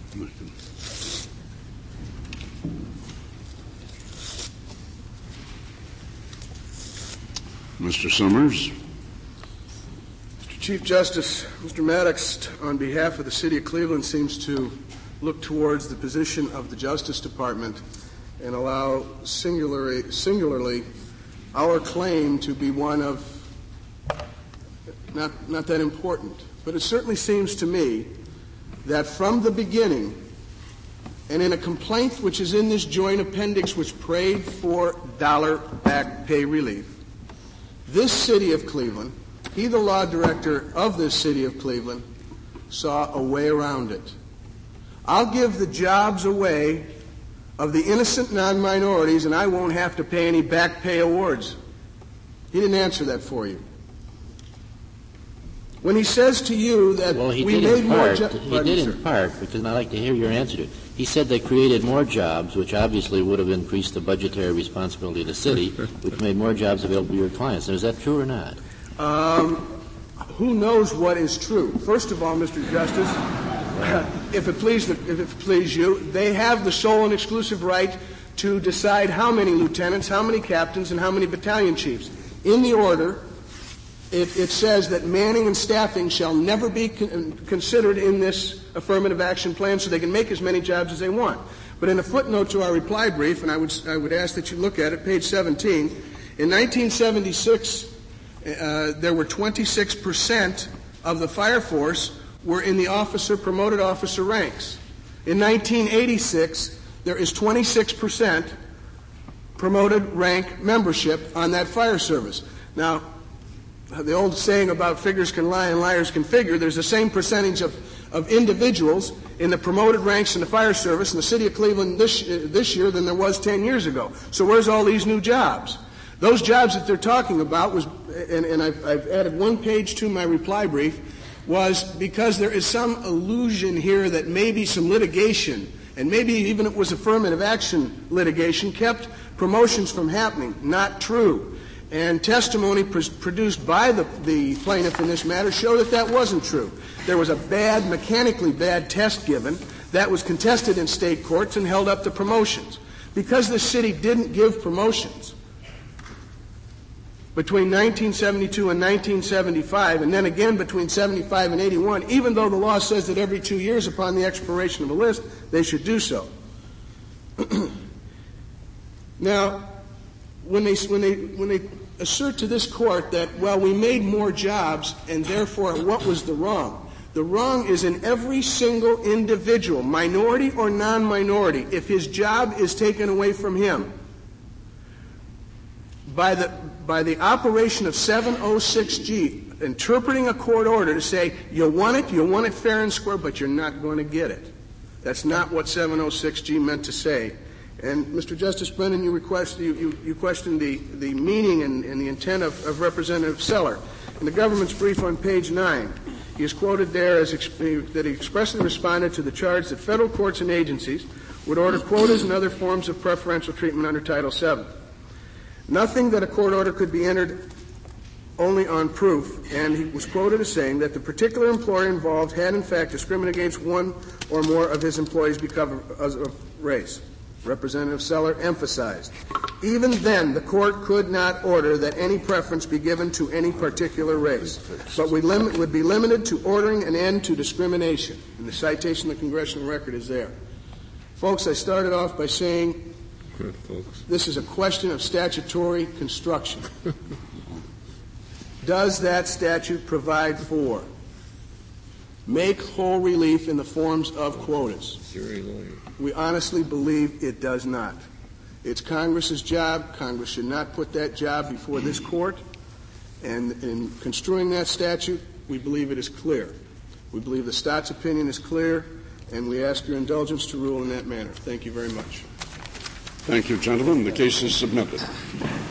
L: Mister Summers.
B: Mister Chief Justice, Mister Maddox, on behalf of the City of Cleveland, seems to look towards the position of the Justice Department and allow singularly, singularly our claim to be one of not, not that important. But it certainly seems to me that from the beginning, and in a complaint which is in this joint appendix which prayed for dollar back pay relief, this City of Cleveland, he, the law director of this City of Cleveland, saw a way around it. I'll give the jobs away of the innocent non-minorities, and I won't have to pay any back pay awards. He didn't answer that for you. When he says to you that
G: well, he
B: we
G: did
B: made
G: in
B: more
G: part,
B: jobs...
G: He did in part, because I'd like to hear your answer to it. He said they created more jobs, which obviously would have increased the budgetary responsibility of the city, which made more jobs available to your clients. Now, is that true or not?
B: Um, who knows what is true? First of all, Mister Justice, if it please the, if it please you, they have the sole and exclusive right to decide how many lieutenants, how many captains, and how many battalion chiefs. In the order, it, it says that manning and staffing shall never be con- considered in this affirmative action plan, so they can make as many jobs as they want. But in a footnote to our reply brief, and I would I would ask that you look at it, page seventeen, in nineteen seventy-six, uh, there were twenty-six percent of the fire force were in the officer, promoted officer ranks. In nineteen eighty-six, there is twenty-six percent promoted rank membership on that fire service. Now, the old saying about figures can lie and liars can figure, there's the same percentage of, of individuals in the promoted ranks in the fire service in the City of Cleveland this, uh, this year than there was ten years ago. So where's all these new jobs? Those jobs that they're talking about was, and, and I've, I've added one page to my reply brief, was because there is some illusion here that maybe some litigation, and maybe even it was affirmative action litigation, kept promotions from happening. Not true. And testimony pr- produced by the, the plaintiff in this matter showed that that wasn't true. There was a bad, mechanically bad test given that was contested in state courts and held up to promotions. Because the city didn't give promotions between nineteen seventy-two and nineteen seventy-five, and then again between seventy-five and eighty-one, even though the law says that every two years upon the expiration of a list, they should do so. Now, when they, when they, when they assert to this court that, well, we made more jobs, and therefore what was the wrong? The wrong is in every single individual, minority or non-minority, if his job is taken away from him by the, by the operation of seven oh six G, interpreting a court order to say, you want it, you want it fair and square, but you're not going to get it. That's not what seven oh six G meant to say. And, Mister Justice Brennan, you, request, you, you, you questioned the, the meaning and, and the intent of, of Representative Seller. In the government's brief on page nine, he is quoted there as exp- that he expressly responded to the charge that federal courts and agencies would order quotas and other forms of preferential treatment under Title seven. Nothing that a court order could be entered only on proof, and he was quoted as saying that the particular employer involved had in fact discriminated against one or more of his employees because of race. Representative Seller emphasized. Even then, the court could not order that any preference be given to any particular race, but would, lim- would be limited to ordering an end to discrimination. And the citation of the congressional record is there. Folks, I started off by saying this is a question of statutory construction. Does that statute provide for make whole relief in the forms of quotas? We honestly believe it does not. It's Congress's job. Congress should not put that job before this court. And in construing that statute, we believe it is clear. We believe the Stotts opinion is clear, and we ask your indulgence to rule in that manner. Thank you very much.
L: Thank you, gentlemen. The case is submitted.